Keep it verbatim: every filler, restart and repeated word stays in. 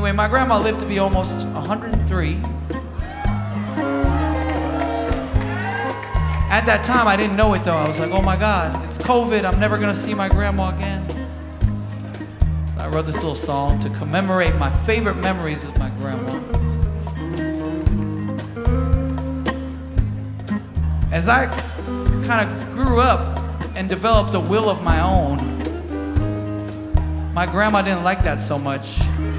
Anyway, my grandma lived to be almost one hundred three. At that time, I didn't know it though. I was like, oh my God, it's COVID. I'm never gonna see my grandma again. So I wrote this little song to commemorate my favorite memories with my grandma. As I kind of grew up and developed a will of my own, my grandma didn't like that so much.